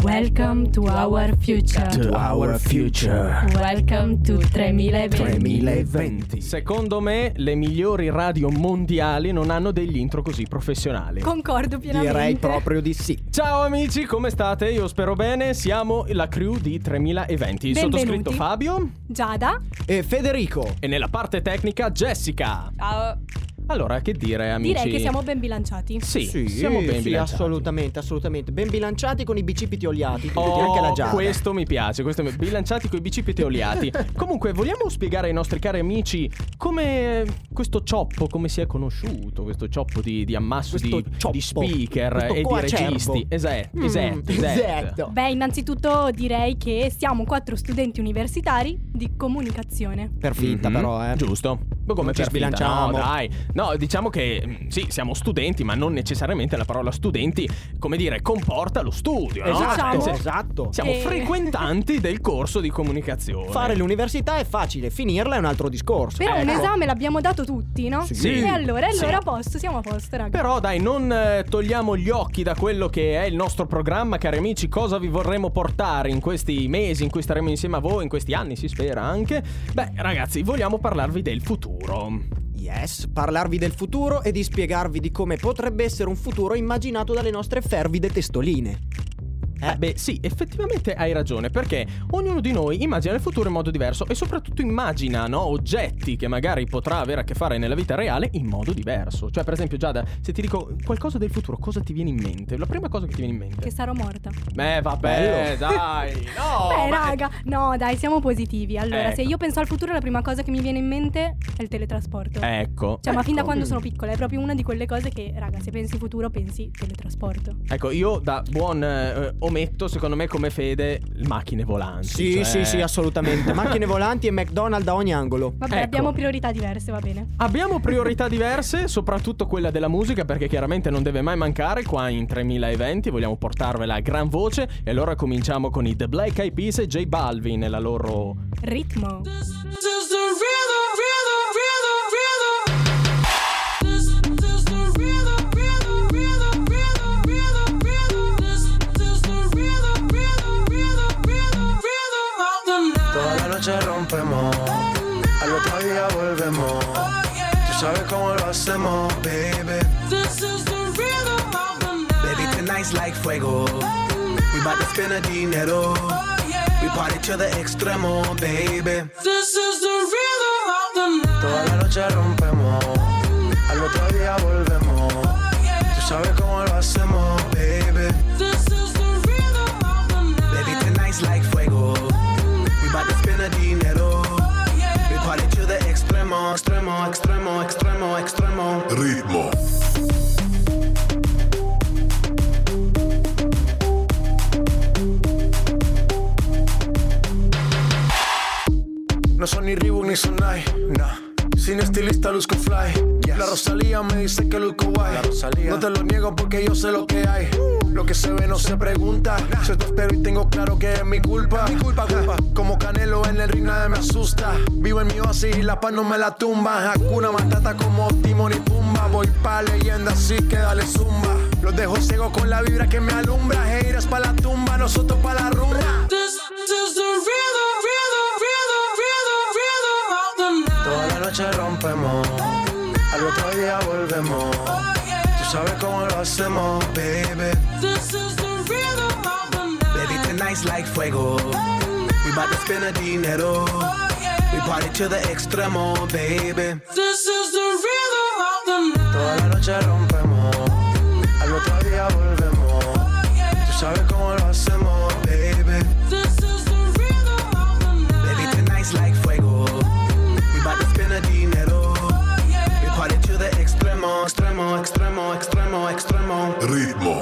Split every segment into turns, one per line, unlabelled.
Welcome to our future.
To our future.
Welcome to 3020.
Secondo me le migliori radio mondiali non hanno degli intro così professionali.
Concordo pienamente.
Direi proprio di sì.
Ciao amici, come state? Io spero bene. Siamo la crew di 3020.
Benvenuti.
Sottoscritto Fabio
Giada
E Federico.
e nella parte tecnica Jessica.
Ciao.
Allora, che dire amici?
Direi che siamo ben bilanciati.
Sì, siamo ben bilanciati.
Assolutamente. Ben bilanciati con i bicipiti oliati.
Oh,
Anche la Giada.
questo mi piace, bilanciati con i bicipiti oliati. Comunque, vogliamo spiegare ai nostri cari amici come questo cioppo, come si è conosciuto, questo cioppo di ammasso di speaker
questo
e di
coacervo.
registi. Esatto.
Beh, innanzitutto direi che siamo 4 studenti universitari di comunicazione.
Per finta
Mhm,
però,
Giusto. Ma come
Non ci
per finta?
sbilanciamo.
No, dai. No, diciamo che sì, siamo studenti, ma non necessariamente la parola studenti, come dire, comporta lo studio, no?
Diciamo
Esatto.
Siamo
che-
frequentanti del corso di comunicazione.
Fare l'università è facile, finirla è un altro discorso.
Però un
Ecco.
esame l'abbiamo dato tutti, no?
Sì.
E allora
Sì.
a posto, siamo a posto, raga.
Però dai, non togliamo gli occhi da quello che è il nostro programma, cari amici. Cosa vi vorremmo portare in questi mesi in cui staremo insieme a voi, in questi anni si spera anche? Beh ragazzi, vogliamo parlarvi del futuro.
Yes, parlarvi del futuro e di spiegarvi di come potrebbe essere un futuro immaginato dalle nostre fervide testoline.
Beh sì, effettivamente hai ragione, perché ognuno di noi immagina il futuro in modo diverso e soprattutto immagina, no, oggetti che magari potrà avere a che fare nella vita reale in modo diverso. Cioè per esempio Giada, se ti dico qualcosa del futuro, cosa ti viene in mente? La prima cosa che ti viene in mente?
Che sarò morta.
Vabbè,
Bello.
dai, no.
Beh,
ma-
raga, no, dai, siamo positivi. Allora, se
Ecco.
io penso al futuro, la prima cosa che mi viene in mente è il teletrasporto.
Ecco.
Cioè, ma fin da
ecco.
quando sono piccola è proprio una di quelle cose che, raga, se pensi futuro pensi teletrasporto.
Ecco, io da buon ometto, secondo me come Fede, macchine volanti.
Sì,
cioè-
sì, assolutamente. Macchine volanti e McDonald's da ogni angolo.
Vabbè,
Ecco.
abbiamo priorità diverse, va bene.
Abbiamo priorità diverse, soprattutto quella della musica, perché chiaramente non deve mai mancare qua in 3020. Vogliamo portarvela a gran voce. E allora cominciamo con i The Black Eyed Peas e J Balvin nella loro...
Ritmo.
Toda la noche rompemos, al otro día volvemos. Tú sabes cómo lo hacemos, baby. Baby, tonight's like fuego. We bout to spend the dinero. We party to the extremo, baby. Toda la noche rompemos, al otro día volvemos. Tú sabes cómo lo hacemos, baby. Baby, tonight's like fuego. We bout to spend the dinero. We party to the extremo, extremo.
Ritmo.
No son ni Reebok ni Sonai, nah. Sin estilista luzco fly. La Rosalía me dice que luzco guay. No te lo niego porque yo sé lo que hay. Lo que se ve no se pregunta. Soy tostero y tengo claro que es mi culpa. Como Canelo en el ring nadie me asusta. Vivo en mi oasis y la paz no me la tumba. Hakuna Matata como Timon y Pumba. Voy pa' leyenda así que dale zumba. Los dejo ciego con la vibra que me alumbra. Haters pa' la tumba, nosotros pa' la rumba. Toda la noche rompemos, al otro día volvemos. Tú sabes cómo lo hacemos, baby. Baby, tonight's like fuego. We bout to spend the dinero. We party to the extremo, baby. Toda la noche rompemos, al otro día volvemos. Tú sabes cómo lo hacemos, baby. Baby, tonight's like fuego. We bout to spend the dinero. We party to the extremo.
Ritmo.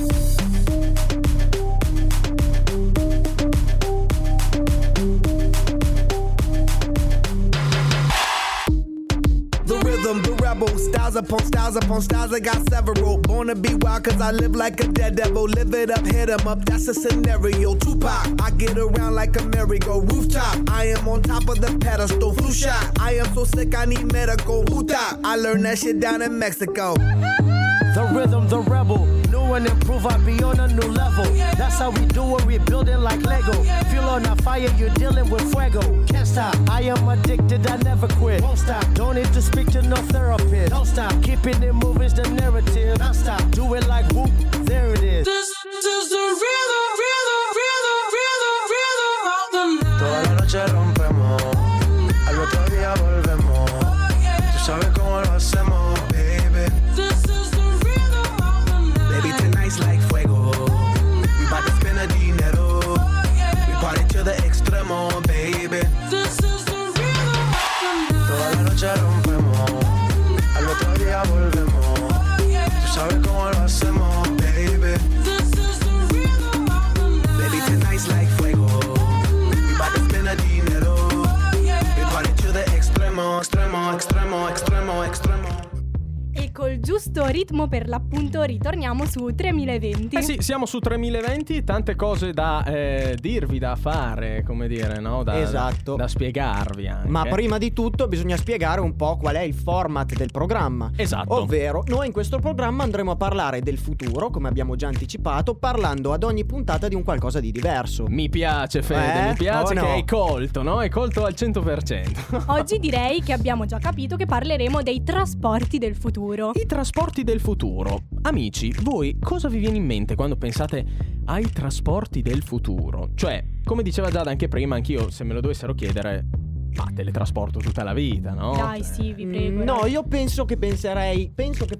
The rhythm, the rebel, styles upon styles upon styles, I got several. Born to be wild cause I live like a dead devil. Live it up, hit 'em up, that's a scenario. Tupac, I get around like a merry-go rooftop. I am on top of the pedestal, flu shot. I am so sick I need medical. Who top? I learned that shit down in Mexico.
The rhythm, the rebel, new and improved.
move, I be on a new level. That's how we do it, we build it like Lego. Feel on a fire, you're dealing with fuego. Can't stop, I am addicted, I never quit. Won't stop, don't need to speak to no therapist. Don't stop, keeping it moving's the narrative. Don't stop, do it like whoop, there it is.
This is the rhythm of the night.
Toda la noche rompemos, al otro día volvemos. Tú sabes cómo lo hacemos, baby.
This is the rhythm of the night.
Baby, tonight's like fuego. We bout to spend a dinero. We party to the extremo, baby.
This is the rhythm of the night.
Toda la noche rompemos, al otro día volvemos. Tú sabes cómo lo hacemos, baby.
This is the rhythm of the night.
Baby, tonight's like fuego. We bout to spend a dinero. We party to the extremo, extremo, extremo, extremo, extremo.
E col giusto ritmo per l'appunto ritorniamo su 3020.
Eh sì, siamo su 3020, tante cose da dirvi, da fare, come dire, no?
Esatto.
Da spiegarvi anche.
Ma prima di tutto bisogna spiegare un po' qual è il format del programma.
Esatto.
Ovvero, noi in questo programma andremo a parlare del futuro, come abbiamo già anticipato, parlando ad ogni puntata di un qualcosa di diverso.
Mi piace, Fede, mi piace
Oh,
che
no.
hai colto, no? Hai colto al 100%.
Oggi direi che abbiamo già capito che parleremo dei trasporti del futuro.
I trasporti del futuro. Amici, voi cosa vi viene in mente quando pensate ai trasporti del futuro? Cioè, come diceva Giada anche prima, anch'io, se me lo dovessero chiedere, ma teletrasporto tutta la vita, no?
Dai, sì, vi prego.
No, io penso che penserei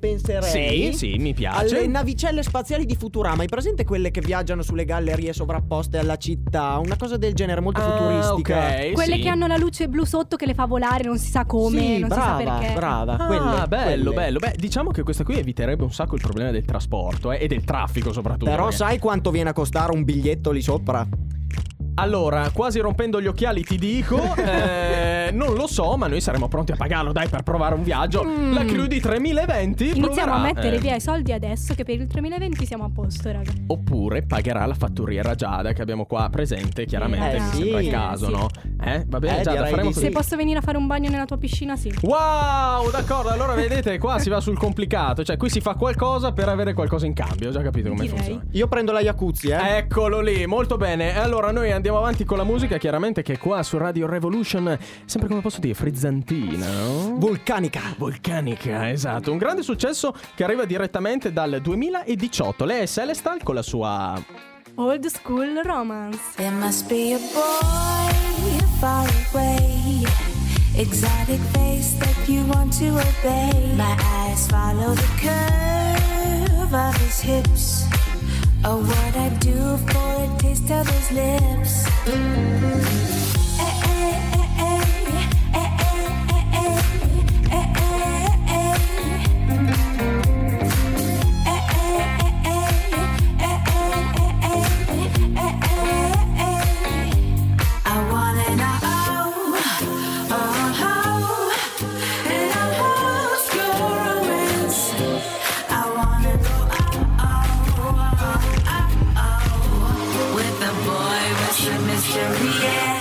Sì, mi piace.
alle navicelle spaziali di Futurama. Hai presente quelle che viaggiano sulle gallerie sovrapposte alla città? Una cosa del genere, molto futuristica.
Ok,
Quelle
sì.
che hanno la luce blu sotto che le fa volare, non si sa come,
Sì,
non
brava,
si sa perché.
brava.
Ah, bello,
quelle.
bello. Beh, diciamo che questa qui eviterebbe un sacco il problema del trasporto e del traffico soprattutto.
Però
perché-
sai quanto viene a costare un biglietto lì sopra?
Allora, quasi rompendo gli occhiali ti dico, non lo so, ma noi saremo pronti a pagarlo, dai, per provare un viaggio. La crew di 3020
Iniziamo
proverà,
a mettere via i soldi adesso che per il 2020 siamo a posto, raga.
Oppure pagherà la fatturiera Giada che abbiamo qua presente, chiaramente,
Eh,
mi
sì,
sembra il caso,
sì.
no? Va bene, Giada,
direi
faremo
di
così.
Se posso venire a fare un bagno nella tua piscina, sì.
Wow, d'accordo, allora vedete, qua si va sul complicato, cioè qui si fa qualcosa per avere qualcosa in cambio, ho già capito come
Direi.
funziona.
Io prendo la jacuzzi,
Eccolo lì, molto bene. E allora noi andiamo avanti con la musica, chiaramente, che qua su Radio Revolution, sempre come posso dire, frizzantina, no? Vulcanica, esatto. Un grande successo che arriva direttamente dal 2018. Lei è Celestal con la sua...
Old school romance.
There must be a boy far away, exotic face that you want to obey. My eyes follow the curve of his hips. Oh, what I'd do for a taste of his lips. I wanna know, in a whole school romance. I wanna go, with the boy with the mystery, yeah.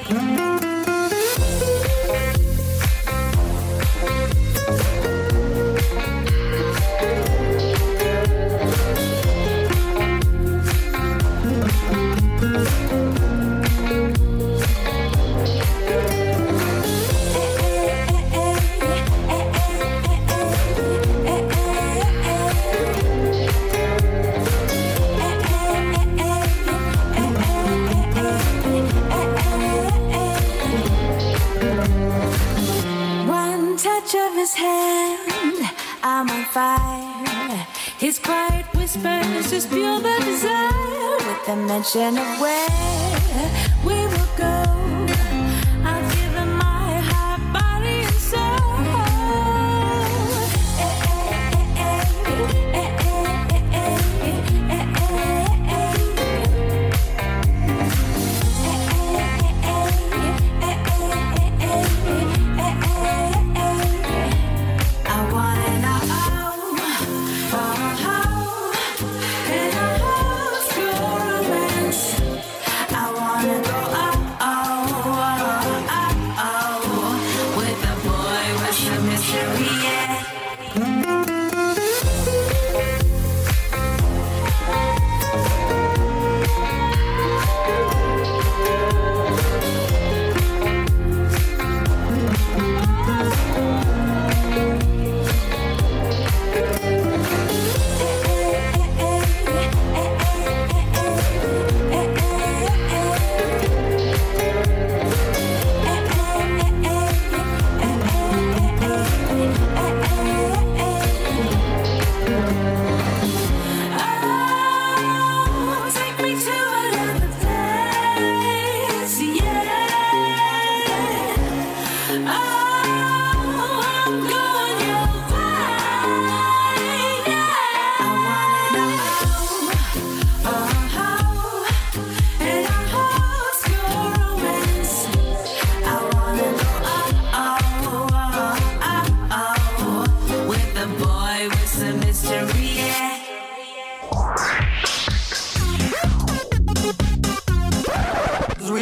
One touch of his hand, I'm on fire. His quiet whispers just fuel the desire. With the mention of where we will go, I'll give him my heart, body, and soul. I wanna know, in a whole school romance. I wanna go,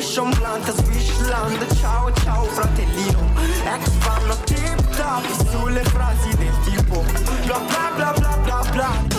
Swish on blunt, Swishland. Ciao ciao fratellino. Ex fanno tip top sulle frasi del tipo bla bla bla bla bla bla.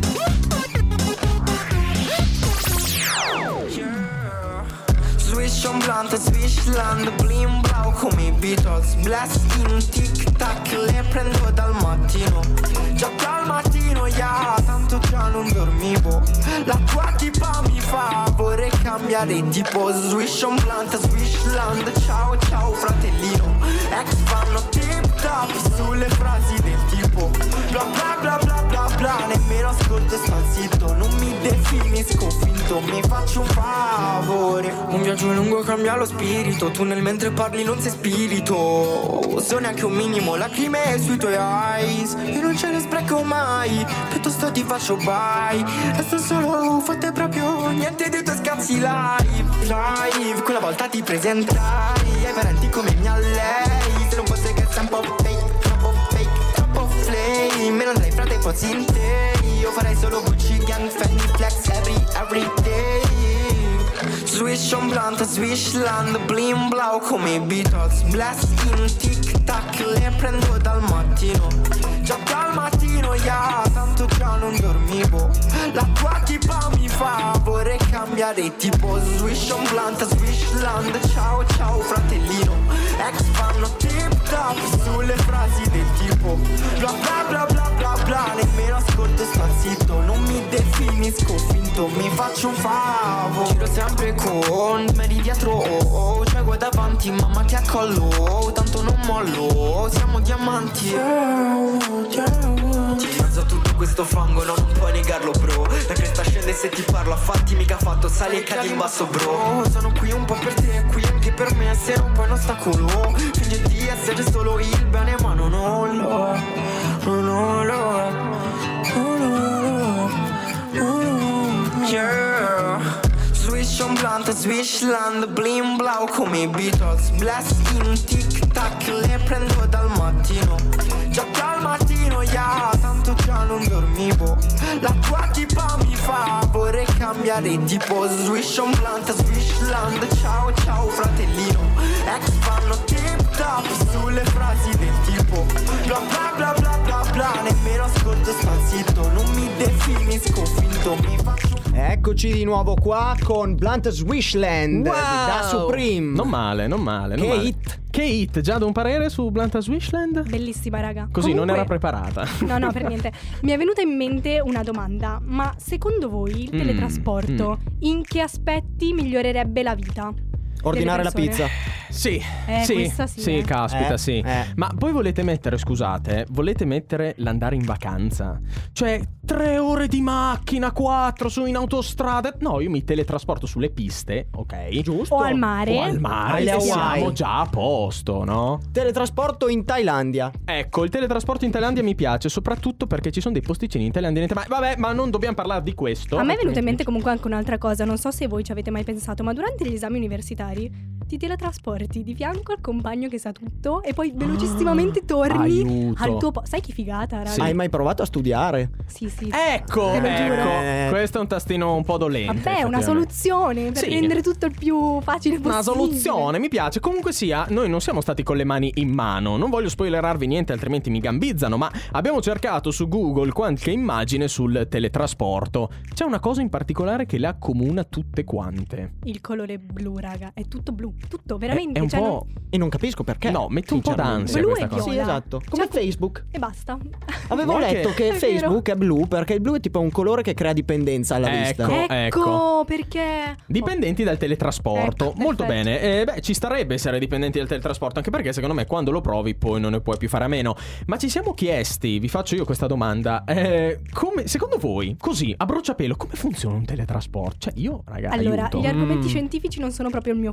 Swish on blunt, Swishland. Blim blau come i Beatles. Blast in tic tac, le prendo dal mattino. Già dal mattino, yeah, tanto già non dormivo. La tua tipa mi fa, vorrei cambiare tipo. Swish on blunt, Swishland. Ciao ciao fratellino. Ex fanno tip top sulle frasi del tipo bla bla bla bla bla bla. Nemmeno ascolto e sto zitto, non mi definisco finto, mi faccio un favore. Un viaggio lungo cambia lo spirito, tu nel mentre parli non sei spirito. So neanche un minimo lacrime sui tuoi eyes, io non ce ne spreco mai, piuttosto ti faccio bye. Resto solo, fate proprio niente dei tuoi scazzi live. Quella volta ti presentai ai parenti come mia lei. Se non fosse che sei un po' fake, troppo flame. Me non dai frate fossi in te, io farei solo Gucci Gang, Fendi, Flex every day. Swish on blunt, Swishland. Blim blau come i Beatles. Blast in tic tac, le prendo dal mattino. Già dal mattino, yeah, tanto già non dormivo. La tua tipa mi fa, vorrei cambiare tipo. Swish on blunt, Swishland. Ciao ciao fratellino. Ex fanno tip top sulle frasi del tipo bla bla bla bla bla bla. Nemmeno ascolto e sto zitto, non mi definisco finto, mi faccio un favo. Giro sempre con me di dietro, cioè guarda davanti, mamma ti accollo, tanto non mollo, siamo diamanti. Ti mezzo tutto questo fango, no, non puoi negarlo bro. La cresta scende se ti parlo, a fatti mica fatto, sali e cadi in basso bro. Sono qui un po' per te, qui anche per me, se non puoi un ostacolo. Finge di essere solo il bene ma non lo è, non lo è, yeah. Swish on blunt, Swishland. Blim blau come i Beatles. Blast in tic tac, le prendo dal mattino. Già dal mattino, yeah, tanto già non dormivo. La tua tipa mi fa, vorrei cambiare tipo. Swish on blunt, Swishland. Ciao ciao fratellino. Ex fanno tip top sulle frasi del tipo bla bla bla bla bla bla. Nemmeno ascolto sto zitto, non mi definisco finto, mi faccio.
Eccoci di nuovo qua con Blunt Swishland da Supreme.
Non male, non male.
Che
non male.
hit.
Che hit, già da un parere su Blunt Swishland?
Bellissima, raga.
Così
Comunque,
non era preparata.
No, per niente. Mi è venuta in mente una domanda. Ma secondo voi il teletrasporto in che aspetti migliorerebbe la vita?
Ordinare la pizza.
Sì,
questa sì,
sì, caspita, sì. Ma poi volete mettere, scusate, volete mettere l'andare in vacanza? Cioè 3 ore di macchina, 4 su in autostrada. No, io mi teletrasporto sulle piste, ok?
Giusto.
O al mare.
O al mare,
Alle
e
Hawaii.
siamo già a posto, no?
Teletrasporto in Thailandia.
Ecco, il teletrasporto in Thailandia mi piace, soprattutto perché ci sono dei posticini in Thailandia. Ma vabbè, ma non dobbiamo parlare di questo.
A me è venuta in mente comunque anche un'altra cosa. Non so se voi ci avete mai pensato, ma durante gli esami universitari ti teletrasporti di fianco al compagno che sa tutto e poi velocissimamente torni
aiuto.
al tuo posto. Sai che figata, raga?
Sì.
Hai mai provato a studiare?
Sì.
Ecco,
Te lo giuro.
questo è un tastino un po' dolente.
Vabbè, una
effettivamente.
soluzione per
Sì.
rendere tutto il più facile possibile.
Una soluzione, mi piace. Comunque sia, noi non siamo stati con le mani in mano. Non voglio spoilerarvi niente, altrimenti mi gambizzano. Ma abbiamo cercato su Google qualche immagine sul teletrasporto. C'è una cosa in particolare che le accomuna tutte quante.
Il colore blu, raga, è tutto blu. Tutto, veramente.
È un
cioè,
po'.
E non capisco perché.
No, mette un po'
sinceramente.
d'ansia
Blu
questa
e
cosa.
Sì,
viola.
esatto. Come
Cioè,
Facebook.
E basta.
Avevo
Guarda
letto
che-
che
È
Facebook è blu perché il blu è tipo un colore che crea dipendenza alla vista.
Ecco.
Perché
Dipendenti dal teletrasporto.
Ecco,
Molto
perfetto.
bene. Ci starebbe essere dipendenti dal teletrasporto, anche perché secondo me quando lo provi poi non ne puoi più fare a meno. Ma ci siamo chiesti, vi faccio io questa domanda, come, secondo voi, così, a bruciapelo, come funziona un teletrasporto? Cioè io, ragazzi,
Allora,
aiuto.
gli argomenti scientifici non sono proprio il mio forte.
Ma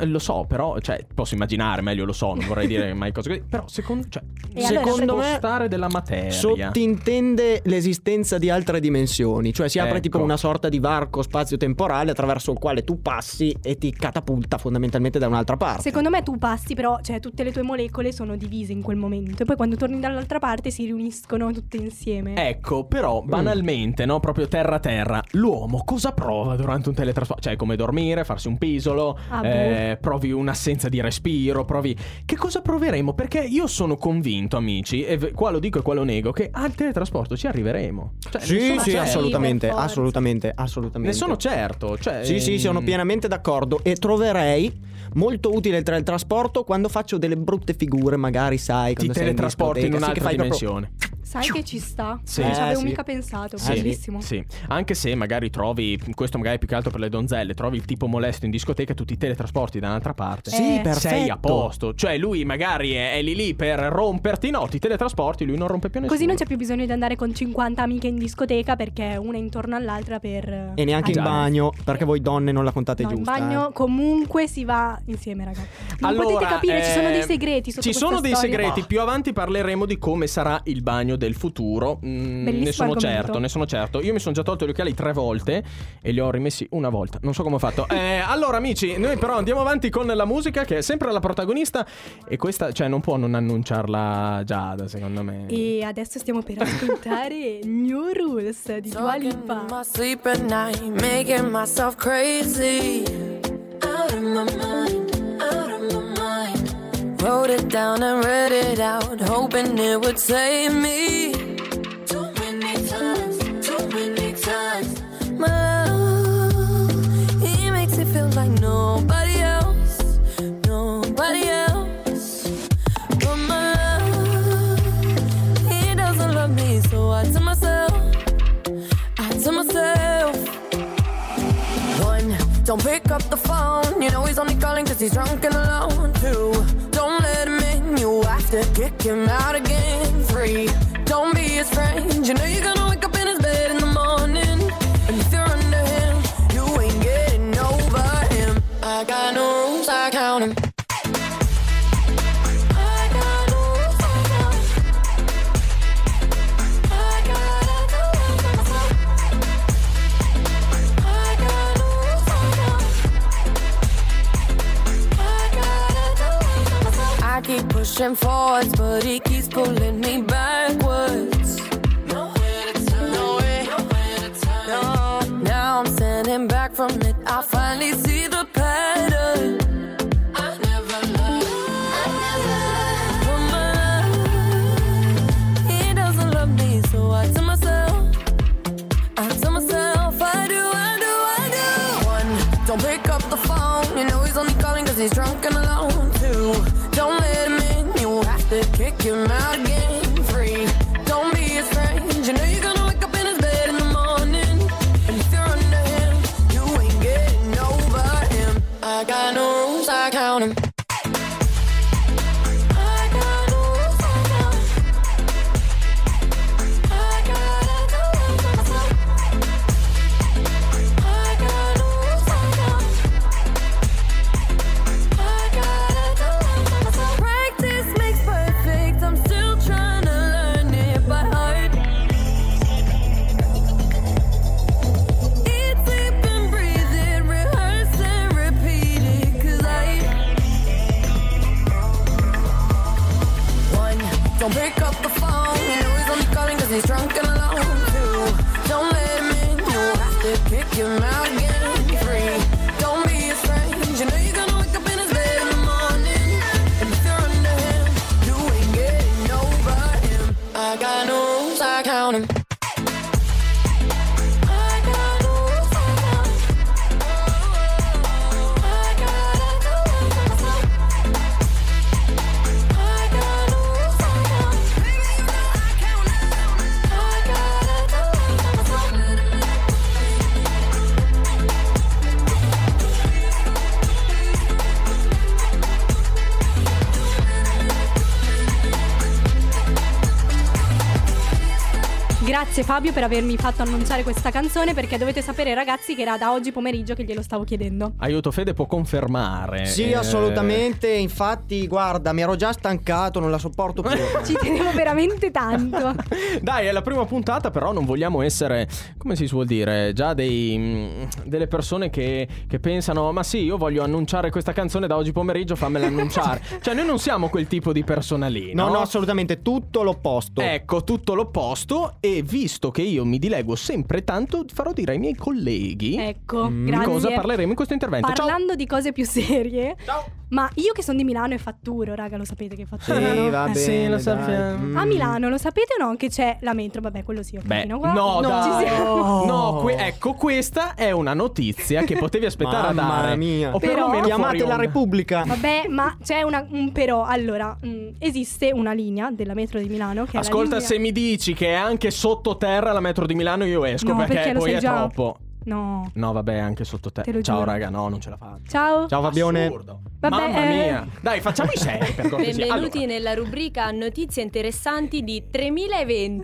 lo so, però, cioè, posso immaginare meglio, lo so, non vorrei dire mai cose così. Però secondo me spostare della materia
sottintende l'esistenza di altre dimensioni. Cioè si apre tipo una sorta di varco spazio-temporale attraverso il quale tu passi e ti catapulta fondamentalmente da un'altra parte.
Secondo me tu passi, però, cioè tutte le tue molecole sono divise in quel momento e poi quando torni dall'altra parte si riuniscono tutte insieme.
Ecco, però banalmente, no, proprio terra, l'uomo cosa prova durante un teletrasporto? Cioè come dormire, farsi un pisolo, provi un'assenza di respiro, che cosa proveremo? Perché io sono convinto, amici, e qua lo dico e qua lo nego, che al teletrasporto ci arriveremo. Cioè,
sì, assolutamente.
Ne sono certo. Cioè,
sì, sono pienamente d'accordo. E troverei molto utile il teletrasporto quando faccio delle brutte figure, magari, sai, quando
ti teletrasporti in un'altra dimensione.
Sai che ci sta?
Sì.
Non ci avevo mica pensato. Bellissimo.
Sì. Anche se magari trovi, questo magari più che altro per le donzelle, trovi il tipo molesto in discoteca e tu ti teletrasporti da un'altra parte.
Sì, perfetto.
Sei a posto. Cioè lui magari è lì per romperti, no, ti teletrasporti, lui non rompe più nessuno.
Così non c'è più bisogno di andare con 50 amiche in discoteca perché una intorno all'altra per...
E neanche in bagno, perché voi donne non la contate giusta.
In bagno comunque si va insieme, ragazzi. Non
allora,
potete capire, ci sono dei segreti sotto
ci sono dei
storia.
segreti. Più avanti parleremo di come sarà il bagno del futuro. Ne sono certo. Io mi sono già tolto gli occhiali 3 volte e li ho rimessi una volta. Non so come ho fatto. Allora amici, noi però andiamo avanti con la musica, che è sempre la protagonista. E questa, cioè, non può non annunciarla Giada, secondo me.
E adesso stiamo per ascoltare New Rules di Dua Lipa.
my sleep at night, making myself crazy. Out of my mind, out of my mind. Wrote it down and read it out, hoping it would save me. Too many times. My love, he makes it feel like nobody else. But my love, he doesn't love me, so I tell myself. One, don't pick up the phone, you know he's only calling cause he's drunk and alone. Two, don't let him in, you have to kick him out again. Three, don't be his friend, you know you're gonna wake up in his bed in the morning. And if you're under him, you ain't getting over him. I got no rules, I count him. I keep pushing forwards, but he keeps pulling me backwards. Nowhere to turn. No. Now I'm standing back from it. I finally see the pattern. I never loved. But my love, he doesn't love me, so I tell myself, I do. One, don't pick up the phone, you know he's only calling cause he's drunk and alone. Two, don't let him in, you have to kick him out again. Three, don't be his friend, you know you're gonna wake up in his bed in the morning. And if you're under him, you ain't getting over him. I got no rules, I count him. Don't pick up the phone, you know he's only calling cause he's drunk and alone. Two, don't let him in, you have to kick him out again. Three, don't be his friend, you know you're gonna wake up in his bed in the morning. And if you're under him, you ain't getting over him. I got no rules, I count him.
Grazie Fabio per avermi fatto annunciare questa canzone, perché dovete sapere ragazzi che era da oggi pomeriggio che glielo stavo chiedendo.
Aiuto, Fede può confermare.
Sì, assolutamente. Infatti, guarda, mi ero già stancato, non la sopporto più.
Ci tenevo veramente tanto.
Dai, è la prima puntata, però non vogliamo essere, come si suol dire, già delle persone che pensano: ma sì, io voglio annunciare questa canzone da oggi pomeriggio, fammela annunciare. Cioè, noi non siamo quel tipo di persona lì, no?
No, assolutamente, tutto l'opposto.
Ecco, tutto l'opposto. E visto che io mi dilego sempre tanto, farò dire ai miei colleghi
Ecco,
di
grazie.
cosa parleremo in questo intervento.
Parlando di cose più serie.
Ciao.
Ma io che sono di Milano e fatturo, raga, lo sapete che fatturo?
Sì,
no?
va bene,
sì, lo
dai.
sappiamo.
A Milano lo sapete o no che c'è la metro? Vabbè, quello sì, ok.
Beh,
no,
no, dai.
ci siamo.
No, ecco, questa è una notizia che potevi aspettare a
Mamma
dare.
mia.
O
Però-
perlomeno
Chiamate
fuori
la
onda.
Repubblica.
Vabbè, ma c'è un però. Allora, esiste una linea della metro di Milano che
Ascolta,
è la linea...
se mi dici che è anche sottoterra la metro di Milano, io esco,
No,
perché
perché lo
poi
sai
è
già.
troppo.
No.
No, vabbè, anche
Te
sottoterra.
lo
Ciao,
giuro.
raga, no, non ce la faccio.
Ciao.
Ciao Fabione.
Assurdo.
Vabbè,
Mamma mia. Dai, facciamo i seri per cortesia.
Benvenuti nella rubrica Notizie interessanti di 3020.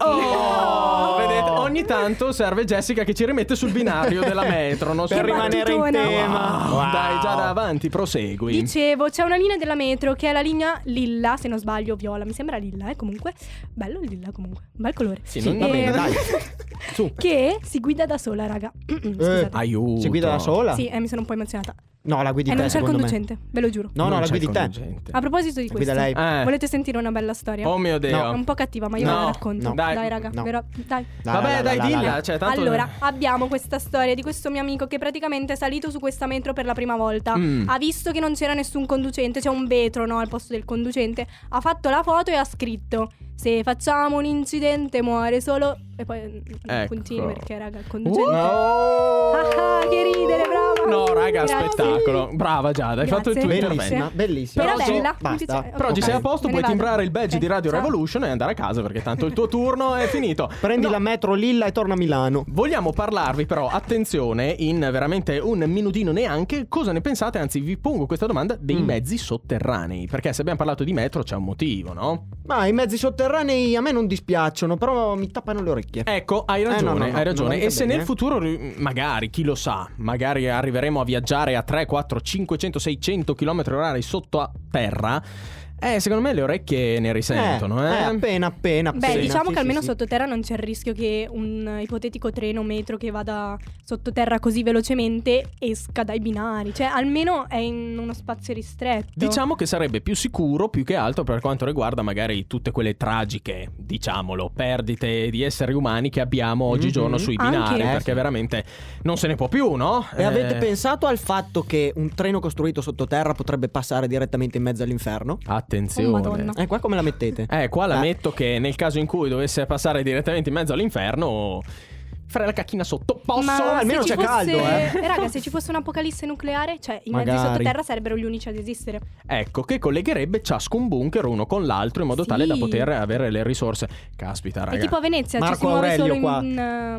Oh, vedete, ogni tanto serve Jessica che ci rimette sul binario della metro, non
Per
so
rimanere in
battutona.
tema.
Wow. Dai, già da avanti, prosegui.
Dicevo, c'è una linea della metro che è la linea lilla, se non sbaglio, viola, mi sembra lilla, comunque. Bello il lilla comunque, bel colore.
Sì, non va
E-
bene, dai.
Su.
Che si guida da sola, raga. Scusate.
Aiuto.
Si guida da sola?
Sì, mi sono un po' emozionata.
No, la guidi
E
te,
non c'è il
secondo me.
conducente, ve lo giuro.
No,
Non
la
c'è
guidi
il
te.
conducente.
A proposito di
La guida
questo,
lei.
volete sentire una bella storia?
Oh mio Dio.
No.
È un po' cattiva, ma io
No,
ve la racconto.
no.
Dai.
raga,
No.
dai.
Vabbè, dai, dilla. Cioè, tanto...
Allora, abbiamo questa storia di questo mio amico che praticamente è salito su questa metro per la prima volta. Ha visto che non c'era nessun conducente, c'è un vetro, no, al posto del conducente. Ha fatto la foto e ha scritto: se facciamo un incidente muore solo. E poi
Ecco.
puntini perché, raga, il conducente.
No.
Ah, che ridere, brava.
No, raga,
Grazie.
spettacolo. Brava Giada, hai fatto il tuo
Grazie.
intervento.
Bellissima, bellissima.
Era
Però
bella. mi
basta.
piace-
Però oggi
ok,
sei a posto,
me
puoi
ne vado.
timbrare il badge
Ok,
di Radio
ciao.
Revolution e andare a casa, perché tanto il tuo turno è finito.
Prendi
No.
la metro Lilla e torna a Milano.
Vogliamo parlarvi però, attenzione, in veramente un minutino neanche, cosa ne pensate, anzi vi pongo questa domanda, dei mezzi sotterranei, perché se abbiamo parlato di metro c'è un motivo, no?
Ma i mezzi sotterranei a me non dispiacciono, però mi tappano le orecchie.
Ecco, hai ragione,
no,
hai ragione.
non
E
va
se
bene.
nel futuro, magari, chi lo sa, magari arriveremo a viaggiare a 3, 4, 500, 600 km/h sotto a terra, secondo me le orecchie ne risentono,
appena.
Beh,
Sì,
diciamo
sì,
che almeno
sì.
sottoterra non c'è il rischio che un ipotetico treno o metro che vada sottoterra così velocemente esca dai binari. Cioè, almeno è in uno spazio ristretto.
Diciamo che sarebbe più sicuro, più che altro per quanto riguarda magari tutte quelle tragiche, diciamolo, perdite di esseri umani che abbiamo oggigiorno sui binari,
Anche.
perché veramente non se ne può più, no?
E avete pensato al fatto che un treno costruito sottoterra potrebbe passare direttamente in mezzo all'inferno?
Attenzione.
Oh, Madonna.
Qua come la mettete?
Qua la metto che nel caso in cui dovesse passare direttamente in mezzo all'inferno, fare la cacchina sotto. Posso?
Ma
almeno
se ci
c'è caldo,
Raga, se ci fosse un'apocalisse nucleare, cioè i mezzi
Magari.
sottoterra sarebbero gli unici ad esistere.
Ecco, che collegherebbe ciascun bunker uno con l'altro in modo
Sì.
tale da poter avere le risorse. Caspita, raga.
È tipo a Venezia, ci
Marco
si muove
Aurelio
solo
qua.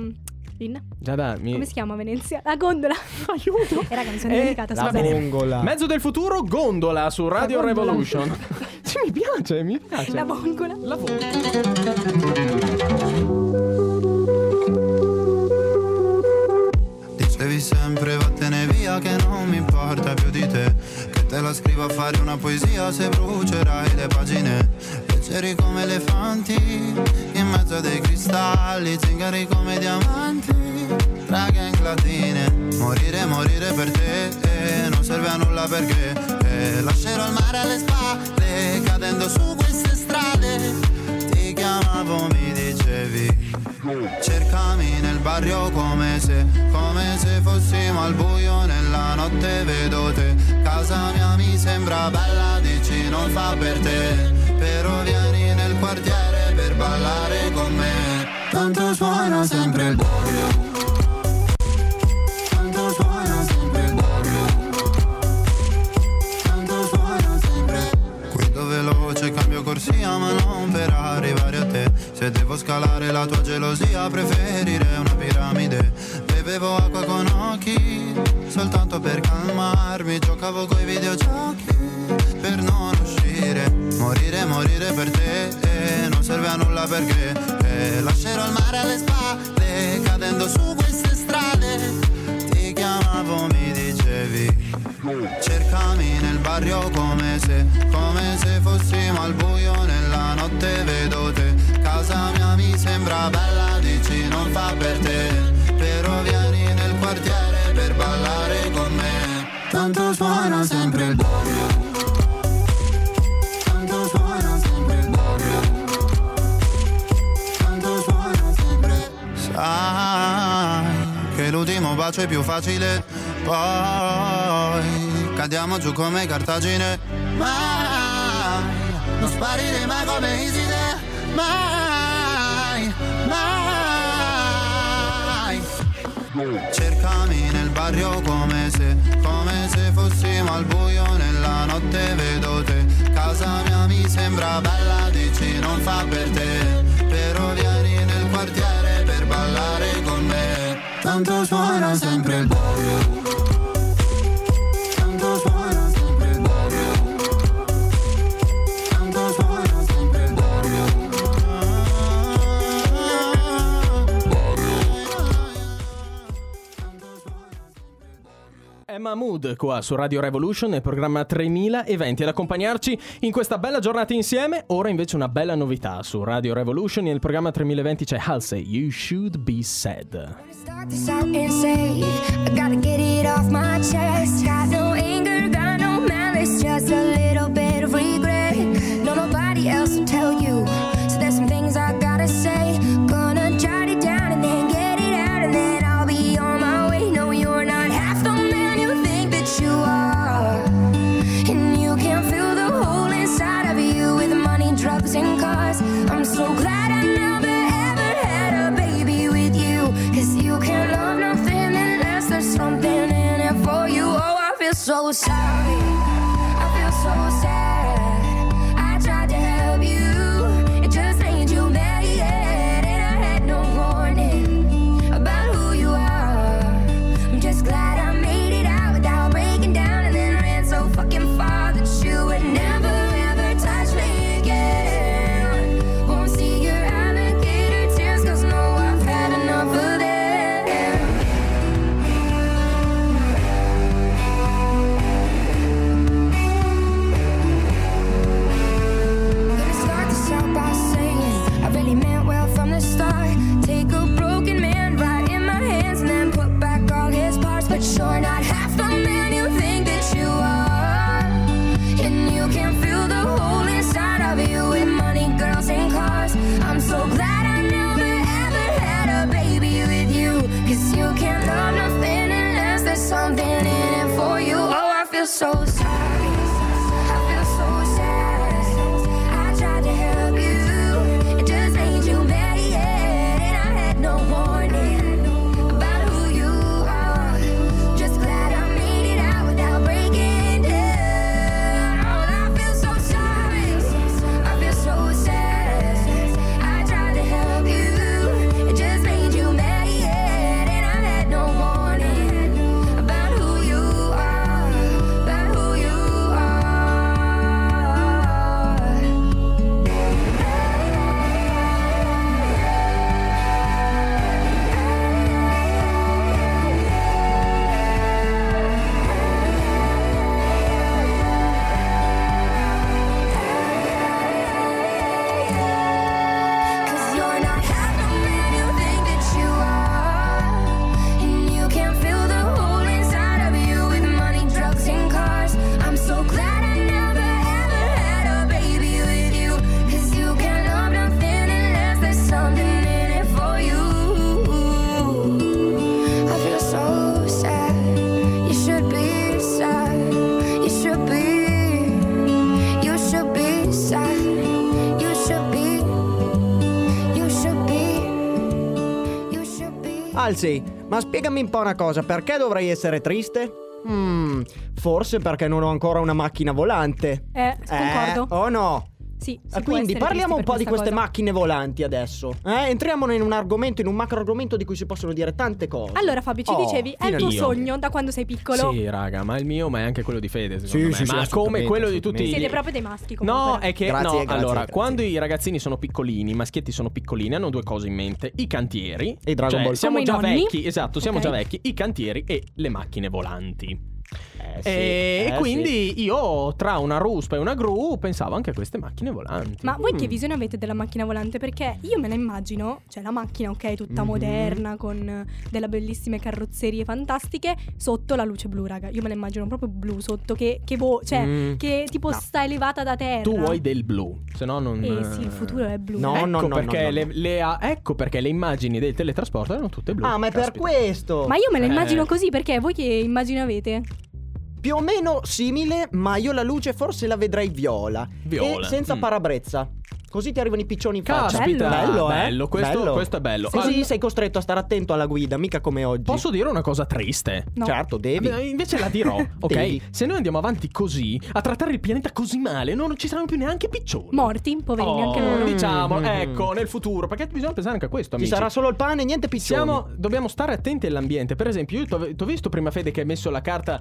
in
Giada,
come si chiama a Venezia? La gondola.
Aiuto.
Raga, mi sono dimenticata,
La
scusate.
vongola.
Mezzo del futuro, gondola su Radio
La gondola.
Revolution. Sì, mi piace.
La vongola.
La vongola.
Dicevi sempre vattene via che non mi importa più di te, che te la scrivo a fare una poesia se brucerai le pagine. Leggeri come elefanti in mezzo a dei cristalli, zingari come diamanti tra gang latine. Morire per te non serve a nulla perché lascerò il mare alle spalle cadendo su queste strade. Ti chiamavo, mi dicevi cercami nel barrio come se fossimo al buio nella notte vedo te. Casa mia mi sembra bella, dici non fa per te, però vieni nel quartiere per ballare con me. Tanto suona sempre il barrio, tanto suona sempre il barrio, tanto suona sempre. Guido veloce, cambio corsia ma non per arrivare a te. Se devo scalare la tua gelosia preferirei una piramide. Bevevo acqua con occhi soltanto per calmarmi. Giocavo coi videogiochi per non uscire. Morire per te, non serve a nulla perché lascerò il mare alle spalle, cadendo su queste strade. Ti chiamavo, mi dicevi cercami nel barrio come se fossimo al buio nella notte, vedo te. Casa mia mi sembra bella, dici non fa per te, però vieni nel quartiere per ballare con me. Tanto suona sempre il bobbio, tanto suona sempre il bobbio, tanto suona sempre. Sai che l'ultimo bacio è più facile, poi cadiamo giù come Cartagine. Mai, non sparire mai come Iside, mai, mai. Cercami nel barrio come se fossimo al buio nella notte, vedo te. Casa mia mi sembra bella, dici non fa per te, però vieni nel quartiere per ballare con me. Tanto suona sempre il bobbio, tanto suona sempre il bobbio, tanto suona sempre il bobbio.
È Mahmood qua su Radio Revolution nel programma 3020 ad accompagnarci in questa bella giornata insieme. Ora invece una bella novità su Radio Revolution. Nel programma 3020 c'è Halsey, You Should Be Sad.
Start this out and say, I gotta get it off my chest. Got no anger, got no malice, just a little bit of regret. No, nobody else will tell you, so there's some things I gotta say. Gonna jot it down and then get it out, and then I'll be on my way. No, you're not half the man you think that you are, and you can fill the hole inside of you with money, drugs, and cars. I'm so glad I never ever had a baby with you, 'cause you can't love nothing unless there's something in it for you. Oh, I feel so sorry, I feel so sad. I tried to help you, it just made you mad, and I had no warning about who you are. I'm just glad I made it out without breaking down, and then ran so fucking far that you would never ever touch me again. Won't see your alligator tears, 'cause no, I've had enough of them. Gonna start this out by saying I really meant well from the start. Take a broken man right in my hands and then put back all his parts. But you're not half the man you think that you are, and you can fill the hole inside of you with money, girls, and cars. I'm so glad I never ever had a baby with you, 'cause you can't love nothing unless there's something in it for you. Oh, I feel so sorry, I feel so sad. I tried to help you, it just made you mad, and I had no warning about who you are. Just glad I made it out without breaking down. Oh, I feel so sorry, I feel so sad. I tried to help you, it just made you mad, and I had no warning about who you are, about who you are. Cause you're not half the man you think that you are, and you can fill the hole inside of you with money, drugs, and cars. I'm so glad I never ever had a baby with you, 'cause you can love nothing unless there's something in it for you. I feel so sad, you should be sad, you should be, you should be sad, you should be, you should be, you should be.
Halsey, ma spiegami un po' una cosa, perché dovrei essere triste? Forse perché non ho ancora una macchina volante.
Concordo.
Oh no?
Sì,
quindi parliamo un po' di queste macchine volanti adesso. Entriamo in un argomento, in un macro argomento di cui si possono dire tante cose.
Allora Fabio, ci dicevi, è il tuo sogno da quando sei piccolo?
Sì, raga, ma il mio, ma è anche quello di Fede, secondo me. Ma come quello di tutti.
Siete proprio dei maschi comunque.
No, è che
grazie.
Quando i ragazzini sono piccolini, i maschietti sono piccolini, hanno due cose in mente: i cantieri
e i Dragon Ball.
Siamo già
nonni.
vecchi, esatto, siamo già vecchi, i cantieri e le macchine volanti. Quindi io tra una ruspa e una gru pensavo anche a queste macchine volanti.
Ma voi che visione avete della macchina volante? Perché io me la immagino, cioè la macchina, ok, tutta moderna, con delle bellissime carrozzerie fantastiche, sotto la luce blu, raga. Io me la immagino proprio blu sotto, che tipo sta elevata da terra.
Tu vuoi del blu, se no non...
sì, il futuro è blu.
Ecco perché le immagini del teletrasporto erano tutte blu.
Ma è per questo.
Ma io me la immagino così, perché voi che immagine avete?
Più o meno simile, ma io la luce forse la vedrei viola. E senza parabrezza. Così ti arrivano i piccioni in faccia.
Caspita,
bello.
Questo è bello.
Sì, sei costretto a stare attento alla guida, mica come oggi.
Posso dire una cosa triste?
No.
Certo, devi.
Invece la dirò, ok?
Devi.
Se noi andiamo avanti così, a trattare il pianeta così male, non ci saranno più neanche piccioni.
Morti, poverini, anche loro.
Diciamo, ecco, nel futuro. Perché bisogna pensare anche a questo, amici.
Ci sarà solo il pane e niente piccioni.
Dobbiamo stare attenti all'ambiente. Per esempio, io t'ho visto prima, Fede, che hai messo la carta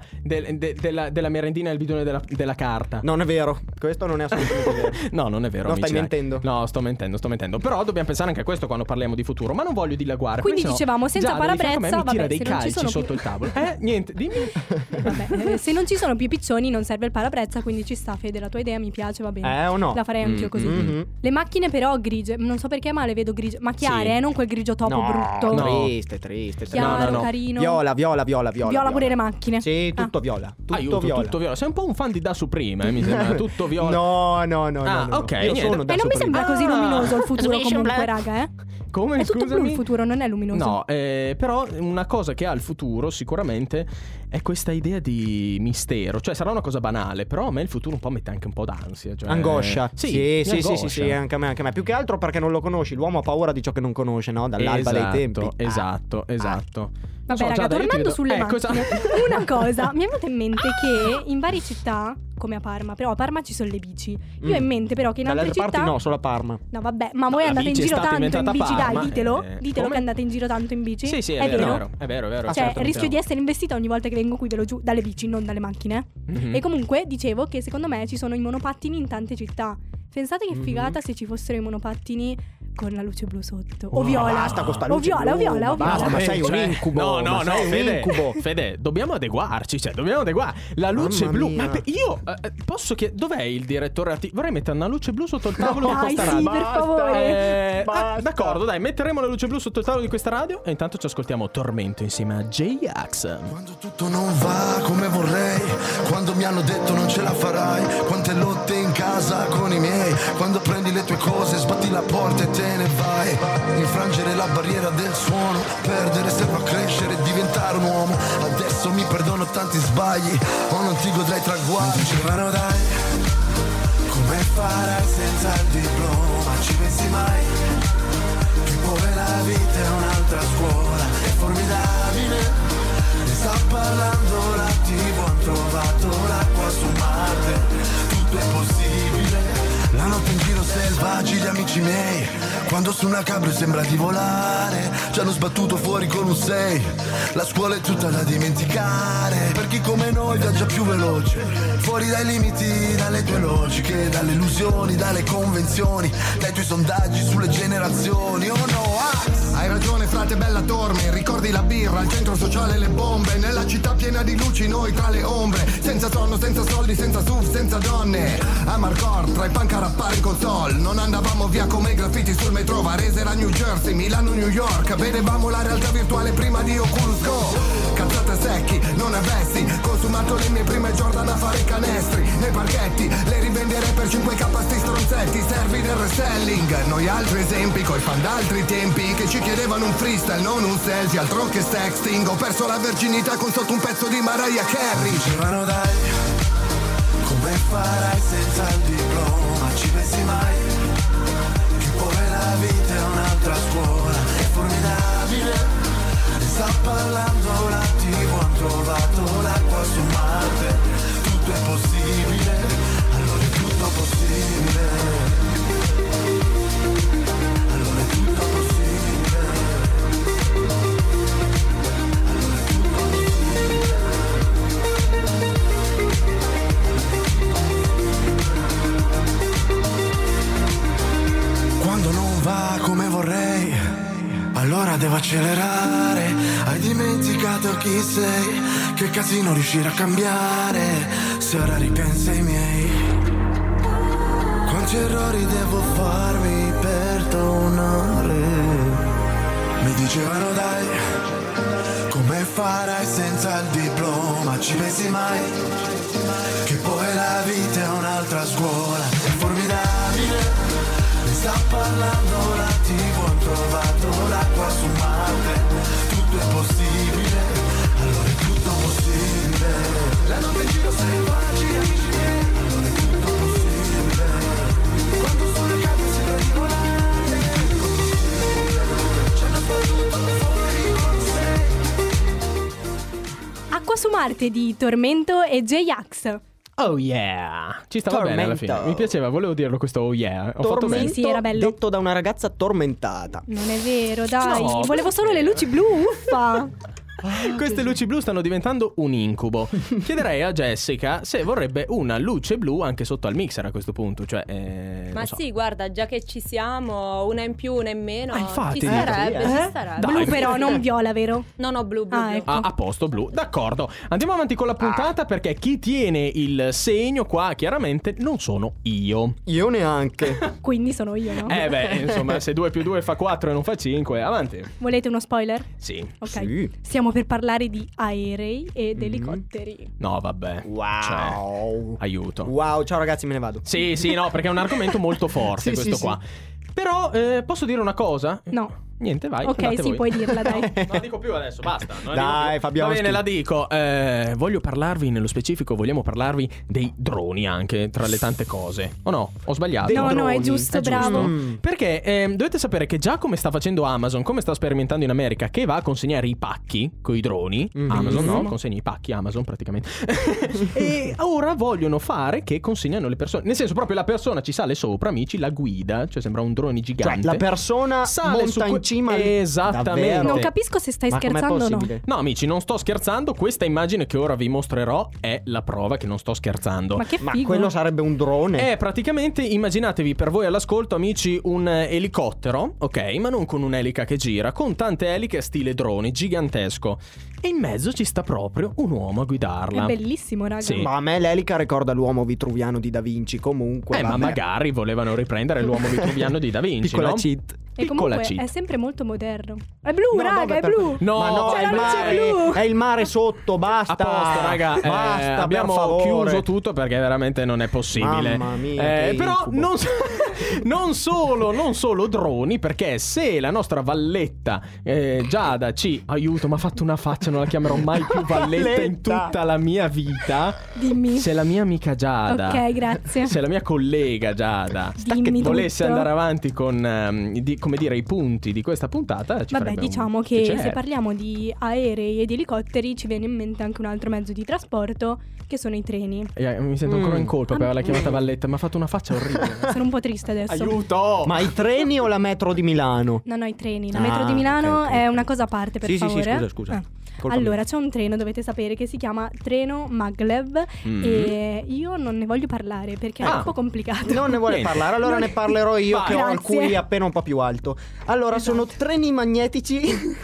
della merendina nel bidone della carta.
Non è vero, questo non è assolutamente vero.
No, non è vero.
No,
amici,
stai mentendo.
No, sto mentendo. Però dobbiamo pensare anche a questo quando parliamo di futuro. Ma non voglio dilaguare.
Quindi dicevamo, senza parabrezza,
mi tira dei calci sotto il tavolo. Niente, dimmi.
Vabbè, se non ci sono più piccioni non serve il parabrezza, quindi ci sta, Fede, la tua idea mi piace, va bene.
O no?
La farei anch'io così. Le macchine però grigie, non so perché, ma le vedo grigie. Ma chiare, non quel grigio topo brutto.
Triste.
Chiaro, carino.
Viola.
Viola pure le macchine.
Sì, tutto viola. Tutto
viola. Sei un po' un fan di Da Supreme, mi sembra. Tutto viola.
No.
Ok.
Io sono Da
non mi sembra così luminoso il futuro comunque, raga,
Come,
è tutto blu il futuro, non è luminoso.
No, però una cosa che ha il futuro sicuramente è questa idea di mistero. Cioè sarà una cosa banale, però a me il futuro un po' mette anche un po' d'ansia, cioè...
Angoscia. Sì,
angoscia.
anche a me. Più che altro perché non lo conosci. L'uomo ha paura di ciò che non conosce, no? Dall'alba dei tempi.
Esatto.
Vabbè, raga, tornando sulle macchine, una cosa mi è venuta in mente che in varie città, come a Parma, però a Parma ci sono le bici. Io ho in mente però che in altre città...
parti no, solo a Parma.
No, vabbè, ma voi andate in giro tanto in bici, dai, ditelo che andate in giro tanto in bici.
Sì, è vero.
Cioè, rischio di essere investita ogni volta che vengo qui, ve lo giù, dalle bici, non dalle macchine. E comunque, dicevo che secondo me ci sono i monopattini in tante città. Pensate che figata se ci fossero i monopattini con la luce blu sotto. O viola.
Basta con sta luce
o viola.
Basta, ma sei un incubo.
No, Fede, dobbiamo adeguarci. La luce blu. Ma io posso chiedere, dov'è il direttore artistico? Vorrei mettere una luce blu sotto il tavolo di questa radio.
Per favore.
D'accordo, dai, metteremo la luce blu sotto il tavolo di questa radio. E intanto ci ascoltiamo Tormento insieme a J-Ax.
Quando tutto non va come vorrei, quando mi hanno detto non ce la farai, quante lotte in casa con i miei, quando prendi le tue cose, sbatti la porta e te ne vai. Infrangere la barriera del suono, perdere serve a crescere e diventare un uomo. Adesso mi perdono tanti sbagli, o non ti godrai traguardi. Dicevano dai, come farai senza il diploma? Ci pensi mai? Che pure la vita è un'altra scuola, è formidabile. Ne sta parlando la TV, han trovato l'acqua su Marte, tutto è possibile. La notte in giro selvaggi gli amici miei, quando su una cabrio sembra di volare, ci hanno sbattuto fuori con un 6. La scuola è tutta da dimenticare, per chi come noi viaggia più veloce, fuori dai limiti, dalle tue logiche, dalle illusioni, dalle convenzioni, dai tuoi sondaggi sulle generazioni. Oh no, hai ragione frate bella Torme, ricordi la birra, il centro sociale, le bombe, nella città piena di luci noi tra le ombre, senza sonno, senza soldi, senza SUV, senza donne, a Marcor tra i punk a rappare in console, non andavamo via come i graffiti sul metro, Varese era New Jersey, Milano New York, vedevamo la realtà virtuale prima di Oculus Go, cazzate secchi, non avessi consumato le mie prime Jordan a fare canestri, nei parchetti, le rivenderei per 5k sti stronzetti, servi del reselling, noi altri esempi coi fan d'altri tempi, che ci chiedevano un freestyle, non un selfie, altro che sexting, ho perso la verginità con sotto un pezzo di Mariah Carey. Dicevano dai, come farai senza il diploma? Ci pensi mai? Che pure la vita è un'altra scuola, è formidabile. Ne sta parlando la TV, han trovato l'acqua su Marte, tutto è possibile, allora è tutto possibile. Hai dimenticato chi sei, che casino riuscire a cambiare, se ora ripensi ai miei. Quanti errori devo farmi per tornare? Mi dicevano dai, come farai senza il diploma? Ci pensi mai? Che poi la vita è un'altra scuola. È formidabile, mi sta parlando la TV, ho trovato l'acqua su Marte. Tutto è possibile, allora è tutto possibile. La notte in giro sei facile, amici miei, allora è tutto possibile. Quando il sole cade sembra di volare, c'è tutto fuori con sé.
Acqua su Marte di Tormento e J-Ax.
Oh yeah, ci stava bene alla fine. Mi piaceva, volevo dirlo questo oh yeah. Ho fatto bene.
Sì, era bello.
Detto da una ragazza tormentata.
Non è vero, dai.
No,
volevo solo le luci blu, uffa.
Queste luci blu stanno diventando un incubo. Chiederei a Jessica se vorrebbe una luce blu anche sotto al mixer a questo punto. Cioè,
ma sì, guarda, già che ci siamo, una in più, una in meno.
Infatti,
ci starebbe, ci starebbe.
Blu però, non viola, vero?
No, blu.
Ecco.
A posto, blu, d'accordo. Andiamo avanti con la puntata perché chi tiene il segno qua chiaramente non sono io.
Io neanche.
Quindi sono io, no?
Insomma, se 2 più 2 fa 4 e non fa 5, avanti.
Volete uno spoiler?
Sì.
Ok.
Sì.
Stiamo per parlare di aerei ed elicotteri.
No, vabbè.
Wow.
Cioè, aiuto.
Wow, ciao ragazzi, me ne vado.
Sì, no, perché è un argomento molto forte questo qua. Però posso dire una cosa?
No.
Niente, vai.
Ok, sì,
voi.
puoi dirla, dai.
Non la dico più adesso, basta.
Dai, Fabio.
Va bene, la dico. Voglio parlarvi, nello specifico, vogliamo parlarvi dei droni anche, tra le tante cose. O no? Ho sbagliato?
No, è giusto, bravo.
Perché dovete sapere che già come sta facendo Amazon, come sta sperimentando in America, che va a consegnare i pacchi coi droni. Amazon, no? Consegna i pacchi, Amazon praticamente. E ora vogliono fare che consegnano le persone. Nel senso, proprio la persona ci sale sopra, amici, la guida, cioè sembra un drone gigante.
Cioè, la persona
sale
monta in cima.
Esattamente.
Davvero?
Non capisco se stai
Ma com'è
scherzando o no.
possibile?
No, amici, non sto scherzando. Questa immagine che ora vi mostrerò è la prova che non sto scherzando.
Ma che figo.
Ma quello sarebbe un drone?
Praticamente immaginatevi per voi all'ascolto, amici, un elicottero, ok? Ma non con un'elica che gira, con tante eliche stile drone, gigantesco. E in mezzo ci sta proprio un uomo a guidarla.
È bellissimo, raga.
Sì.
Ma a me l'elica ricorda l'uomo vitruviano di Da Vinci. Comunque
ma magari volevano riprendere l'uomo vitruviano di Da Vinci,
piccola
no?
cheat.
E
Piccola
comunque
cheat.
è sempre molto moderno. È blu,
No,
raga,
vabbè,
è blu.
No,
ma no,
c'è
è
la
il
luce
mare,
blu.
è il mare sotto, basta.
A posto, raga.
Basta,
abbiamo
per favore.
chiuso tutto perché veramente non è possibile.
Mamma mia, che
però
incubo.
non solo droni, perché se la nostra Valletta Giada ci aiuto, mi ha fatto una faccia, non la chiamerò mai più Valletta in tutta la mia vita.
Dimmi.
Se la mia amica Giada,
Ok, grazie.
se la mia collega Giada
Dimmi
volesse
tutto.
andare avanti con come dire i punti di questa puntata, ci
Vabbè,
farebbe
diciamo
un
che
piacere.
se parliamo di aerei e di elicotteri ci viene in mente anche un altro mezzo di trasporto, che sono i treni.
Mi sento ancora in colpa per averla chiamata Valletta, mi ha fatto una faccia orribile.
Sono un po' triste adesso.
Aiuto!
Ma i treni o la metro di Milano?
No, i treni. La metro di Milano
ok.
è una cosa a parte, per
Sì,
favore.
sì, scusa. Colpa
Allora, c'è un treno, dovete sapere, che si chiama Treno Maglev e io non ne voglio parlare perché è un po' complicato.
Non ne vuole
Niente.
parlare, allora ne parlerò io, che ho il
Grazie.
QI appena un po' più alto. Allora, sono treni magnetici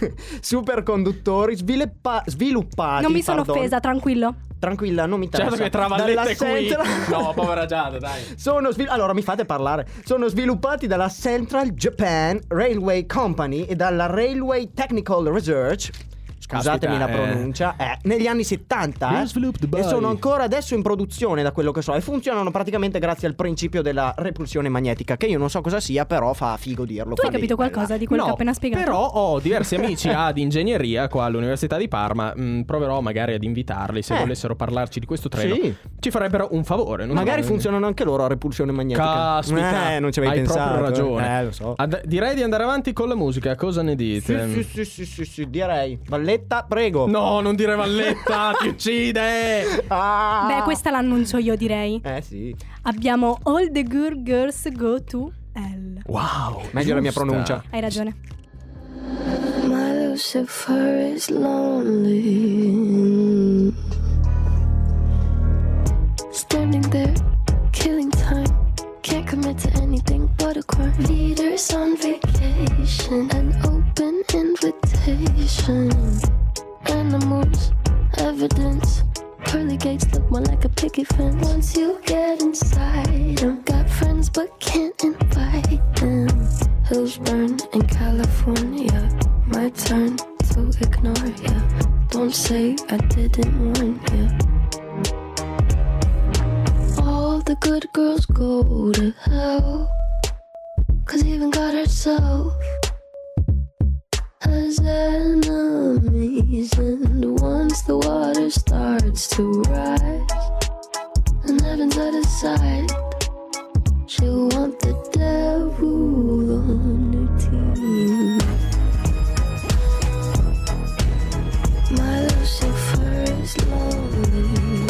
superconduttori sviluppati.
Non mi sono
pardon.
offesa, tranquillo.
Tranquilla, non mi interessa.
Certo che tra Valletta
Dalla
e qui.
Central-
No, povera Giada, dai.
Allora mi fate parlare. Sono sviluppati dalla Central Japan Railway Company e dalla Railway Technical Research. Scusatemi la pronuncia. Negli anni 70 e sono ancora adesso in produzione, da quello che so, e funzionano praticamente grazie al principio della repulsione magnetica, che io non so cosa sia, però fa figo dirlo.
Tu hai capito qualcosa di quello che ho appena spiegato?
Però ho diversi amici ad ingegneria qua all'Università di Parma. Proverò magari ad invitarli se volessero parlarci di questo treno.
Sì.
Ci farebbero un favore. non
Magari
so.
funzionano anche loro a repulsione magnetica.
Caspita,
non ci avevi
hai
pensato.
proprio ragione.
Lo so.
Direi di andare avanti con la musica. Cosa ne dite?
Sì, direi. Valletta, prego.
No, non dire Valletta, ti uccide.
Beh, questa l'annuncio io, direi.
Sì.
Abbiamo All the Good Girls Go to Hell.
Wow,
Meglio la mia pronuncia.
Hai ragione.
My Lucifer is lonely, standing there, killing time. Can't commit to anything but a crime. Leaders on vacation, an open invitation.
temptation. Animals, evidence. Pearly gates look more like a picket fence. Once you get inside, I've got friends but can't invite them. Hills burn in California. My turn to ignore ya. Don't say I didn't warn ya. All the good girls go to hell, 'cause even God herself has enemies. And once the water starts to rise and heaven's out of sight, she'll want the devil on her team. My Lucifer is lonely.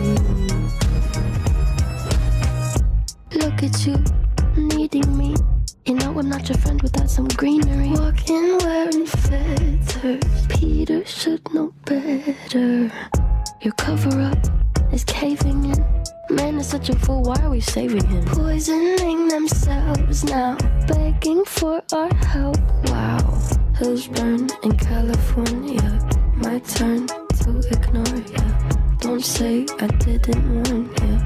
Look at you, needing me. You know I'm not your friend without some greenery. Walking wearing feathers, Peter should know better. Your cover-up is caving in. Man is such a fool, why are we saving him? Poisoning themselves now, begging for our help. Wow, hills burn in California. My turn to ignore ya. Don't say I didn't warn ya.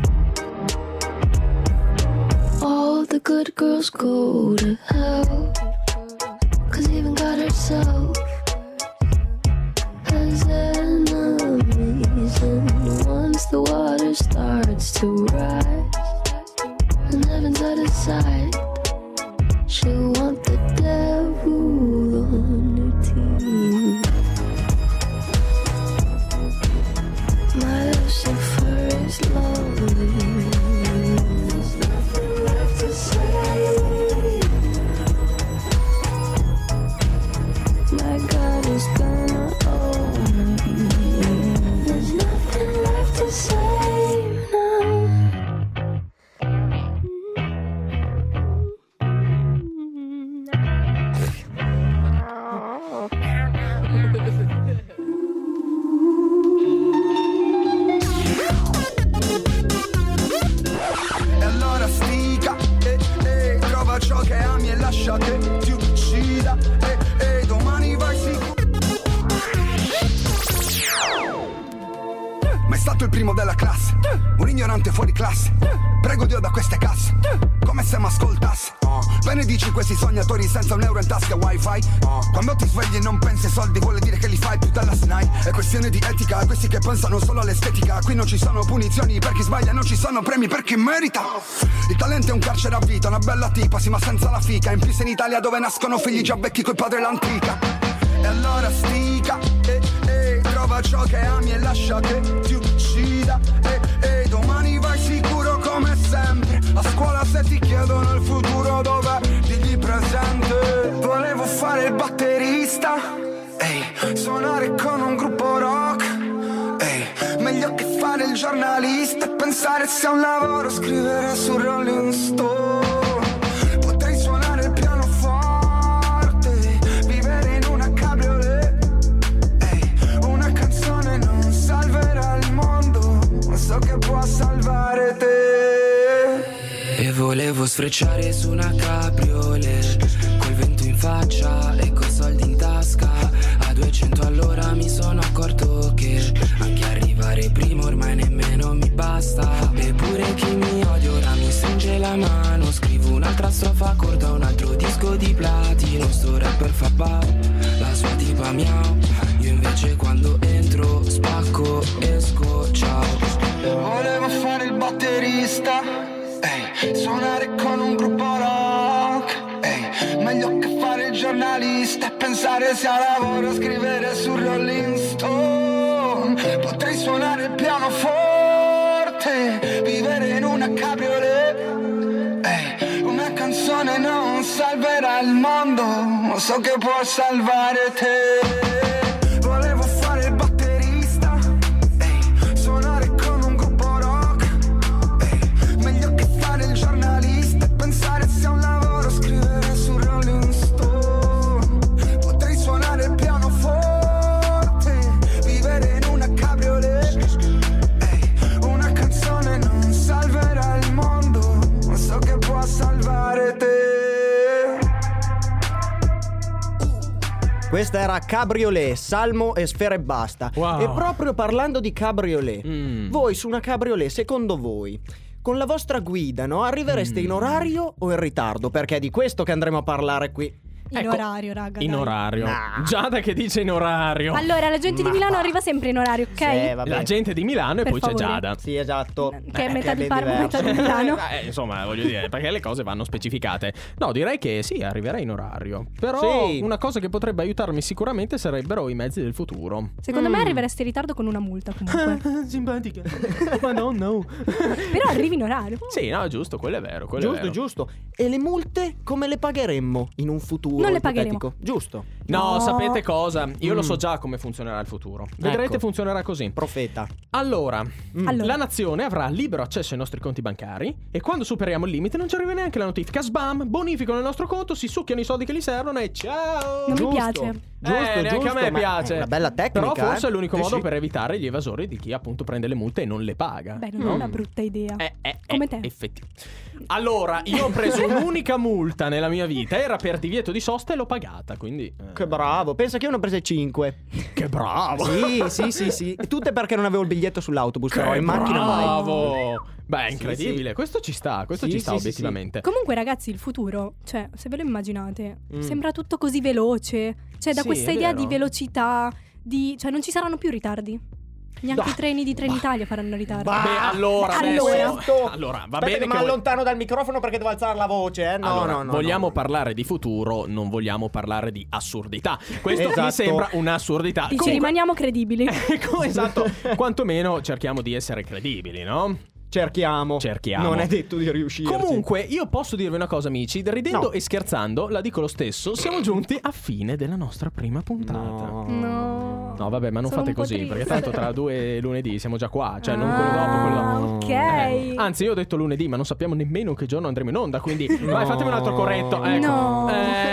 All the good girls go to hell, 'cause even God herself has enemies. And once the water starts to rise and heaven's out of sight, she'll want the devil on her team. My Lucifer is lonely. There's nothing left to say. My God is gonna own me. There's nothing left to say now.
E allora stica, trova ciò che ami e lascia che ti uccida, domani vai sicuro. Ma è stato il primo della classe, un ignorante fuori classe. Prego Dio da queste casse, come se m'ascoltasse. Benedici questi sognatori senza un euro in tasca wifi. Quando ti svegli e non pensi ai soldi vuole dire che li fai più della SNAI. È questione di etica, questi che pensano solo all'estetica. Qui non ci sono punizioni per chi sbaglia, non ci sono premi per chi merita. Il talento è un carcere a vita, una bella tipa, sì ma senza la fica. In più se in Italia dove nascono figli già vecchi coi padri l'antica. E allora stica, trova ciò che ami e lascia che ti uccida, domani vai sicuro come sempre. A scuola se ti chiedono il futuro dov'è, digli presente. Volevo fare il batterista, suonare con un gruppo rock, meglio che fare il giornalista e pensare se è un lavoro scrivere su Rolling Stone. Potrei suonare il pianoforte, vivere in una cabriolet, una canzone non salverà il mondo, ma so che può salvare te.
E volevo sfrecciare su una cabriolet, col vento in faccia e coi soldi in tasca. A 200 all'ora mi sono accorto che anche arrivare prima ormai nemmeno mi basta. Eppure chi mi odia ora mi stringe la mano. Scrivo un'altra strofa corta, un altro disco di platino. Sto rapper fa bau, la sua tipa miau. Io invece quando entro spacco, esco, ciao.
Volevo fare il batterista, suonare con un gruppo rock, meglio che fare il giornalista e pensare sia lavoro scrivere su Rolling Stone. Potrei suonare il pianoforte, vivere in una cabriolet, una canzone non salverà il mondo, ma so che può salvare te. Volevo fare il batterista, suonare con un gruppo rock, meglio che fare il giornalista e pensare sia un lavoro scrivere su Rolling Stone. Potrei suonare il pianoforte, vivere in una cabriolet, una canzone non salverà il mondo, ma so che può salvare te.
Questa era Cabriolet, Salmo e Sfera e Basta.
Wow.
E proprio parlando di cabriolet, voi su una cabriolet, secondo voi, con la vostra guida, no? Arrivereste in orario o in ritardo? Perché è di questo che andremo a parlare qui.
In orario, raga.
In
dai.
orario. Giada che dice in orario.
Allora, la gente di Milano arriva sempre in orario, ok?
Sì, vabbè.
La gente di Milano e
Per
poi
favore.
c'è Giada.
Sì, esatto.
Che è metà di
ben
Parma,
diverso.
metà di Milano.
Insomma, voglio dire, perché le cose vanno specificate. No, direi che sì, arriverei in orario. Però
Sì.
una cosa che potrebbe aiutarmi sicuramente sarebbero i mezzi del futuro.
Secondo me arriveresti in ritardo con una multa comunque.
Simpatica. Ma no.
Però arrivi in orario.
Sì, no, giusto, quello è vero. Quello è vero.
Giusto. E le multe come le pagheremmo in un futuro
Non le
ipotetico?
pagheremo.
Giusto.
No, sapete cosa? Io lo so già come funzionerà il futuro. Vedrete,
Ecco.
funzionerà così.
Profeta.
Allora,
Allora.
la nazione avrà libero accesso ai nostri conti bancari e quando superiamo il limite non ci arriva neanche la notifica. Sbam, bonificano il nostro conto, si succhiano i soldi che gli servono e ciao.
Non
Giusto.
mi piace.
Neanche a me
ma
piace.
è una bella tecnica.
Però forse è l'unico
Sì,
modo
sì.
per evitare gli evasori di chi appunto prende le multe e non le paga.
Beh, non è una brutta idea. Come te.
Allora, io ho preso un'unica multa nella mia vita, era per divieto di sosta e l'ho pagata, quindi
Che bravo. Pensa che io ne ho prese 5.
che bravo.
Sì. Tutte perché non avevo il biglietto sull'autobus, però in macchina mai.
Bravo. Beh, è
Sì,
incredibile.
sì.
Questo ci sta,
Sì, sì,
obiettivamente.
Comunque, ragazzi, il futuro, cioè, se ve lo immaginate, sembra tutto così veloce. Cioè, da
Sì,
questa
è
idea
vero.
di velocità, cioè, non ci saranno più ritardi. Neanche i treni di Trenitalia faranno ritardi.
Beh, allora, allora, va bene
che mi
che
allontano dal microfono perché devo alzare la voce, No,
allora,
no.
vogliamo parlare di futuro, non vogliamo parlare di assurdità. Questo mi
Esatto.
sembra un'assurdità.
Dici, rimaniamo credibili.
Esatto, quantomeno cerchiamo di essere credibili, no?
Cerchiamo.
Non
è detto di riuscire.
Comunque, io posso dirvi una cosa, amici. Ridendo e scherzando, la dico lo stesso. Siamo giunti a fine della nostra prima puntata. No, vabbè, ma non
Sono
fate
un po'
così,
triste.
perché tanto tra 2 lunedì siamo già qua. Cioè, non quello dopo, quello dopo.
Ok.
Anzi, io ho detto lunedì, ma non sappiamo nemmeno che giorno andremo in onda. Quindi, vai, fatemi un altro corretto. Ecco.
No.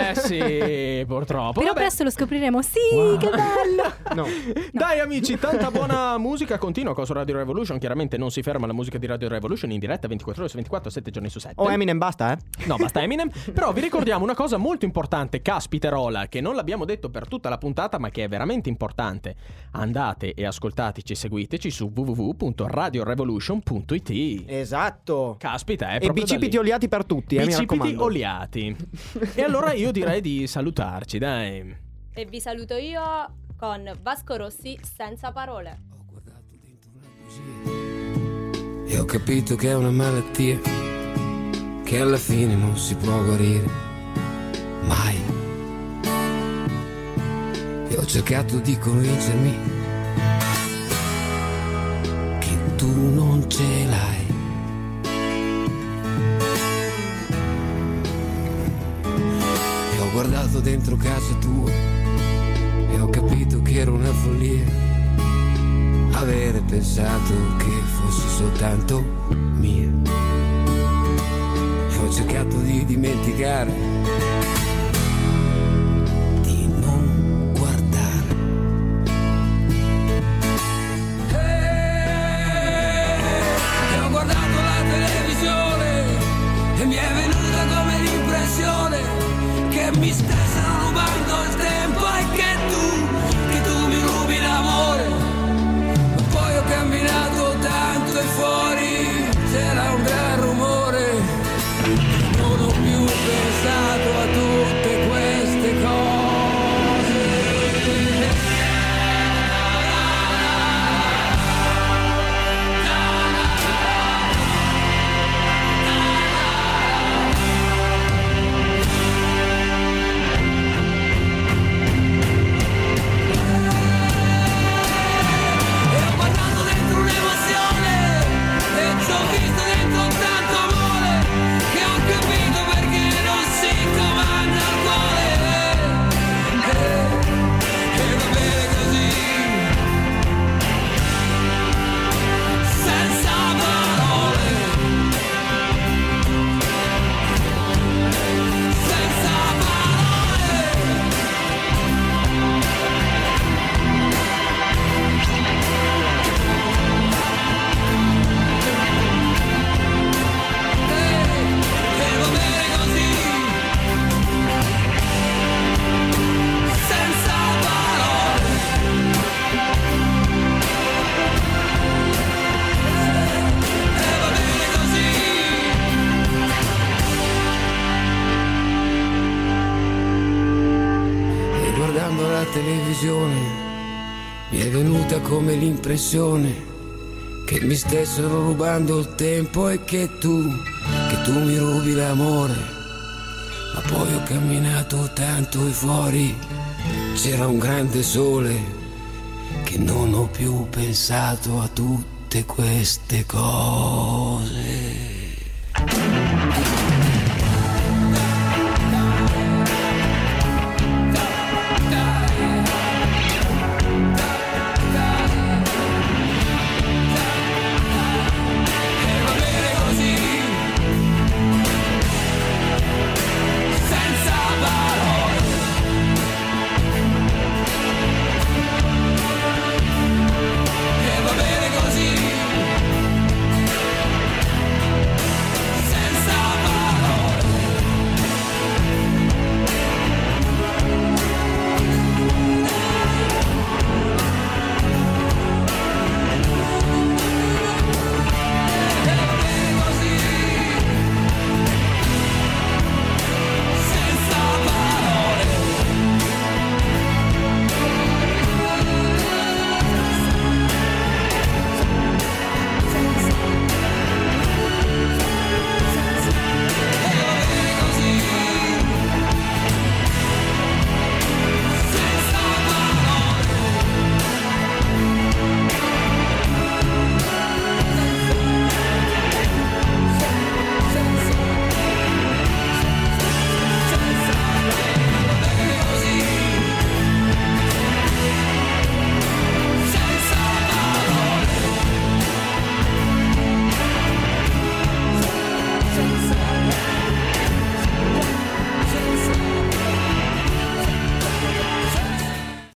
Sì, purtroppo.
Però
Vabbè.
presto lo scopriremo. Sì, che bello.
No.
Dai amici, tanta buona musica continua qua su Radio Revolution. Chiaramente non si ferma la musica di Radio Revolution in diretta 24 ore su 24, 7 giorni su 7.
Oh, Eminem, basta,
No, basta Eminem. Però vi ricordiamo una cosa molto importante, caspiterola, che non l'abbiamo detto per tutta la puntata, ma che è veramente importante. Andate e ascoltateci, seguiteci su www.radiorevolution.it.
Esatto.
Caspita, è
E
proprio
bicipiti
da lì.
oliati per tutti, mi
Bicipiti
raccomando.
oliati. E allora io direi di salutarci, dai.
E vi saluto io con Vasco Rossi, Senza parole.
E ho capito che è una malattia che alla fine non si può guarire mai. E ho cercato di convincermi che tu non ce l'hai. E ho guardato dentro casa tua e ho capito che era una follia avere pensato che fosse soltanto mia. E ho cercato di dimenticare, di non guardare. E ho guardato la televisione e mi è venuta come l'impressione che mi stessero rubando il tempo e che tu mi rubi l'amore. Poi ho camminato tanto e fuori c'era un gran rumore. Non ho più pensato a Mi è venuta come l'impressione che mi stessero rubando il tempo e che tu mi rubi l'amore. Ma poi ho camminato tanto e fuori c'era un grande sole che non ho più pensato a tutte queste cose.